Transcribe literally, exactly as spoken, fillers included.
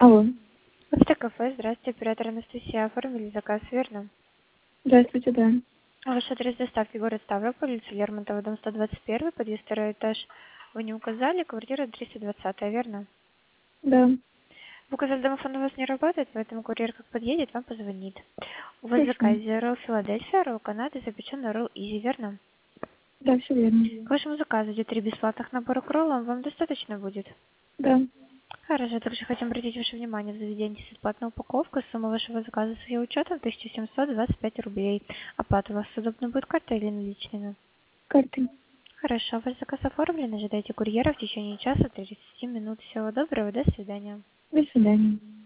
Алло. Автокафе, здравствуйте, оператор Анастасия. Оформили заказ, верно? Здравствуйте, да. Ваш адрес доставки город Ставрополь, улица Лермонтова, дом сто двадцать один, подъезд второй этаж. Вы не указали, квартира триста двадцать, верно? Да. В указали домофон у вас не работает, поэтому курьер как подъедет, вам позвонит. У вас в Хорошо. заказе ролл Филадельфия, ролл Канада, запеченный ролл Изи, верно? Да, все верно. К вашему заказу идет три бесплатных набора к роллам, вам достаточно будет? Да. Хорошо, также хотим обратить ваше внимание, в заведении бесплатная упаковка, сумма вашего заказа с ее учетом тысяча семьсот двадцать пять рублей. Оплата у вас удобно будет картой или наличными? Карты. Хорошо, ваш заказ оформлен, ожидайте курьера в течение часа тридцати минут. Всего доброго, до свидания. До свидания.